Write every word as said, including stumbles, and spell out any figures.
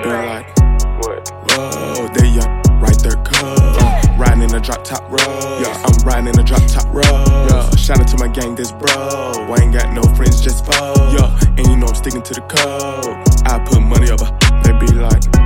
They're like, what? Whoa, they young, right there, cuz. Uh, riding in a drop top road. Yeah, I'm riding in a drop top road. Yeah, shout out to my gang, this bro. I ain't got no friends, just foes. Yeah, and you know I'm sticking to the code. I put money up, they be like.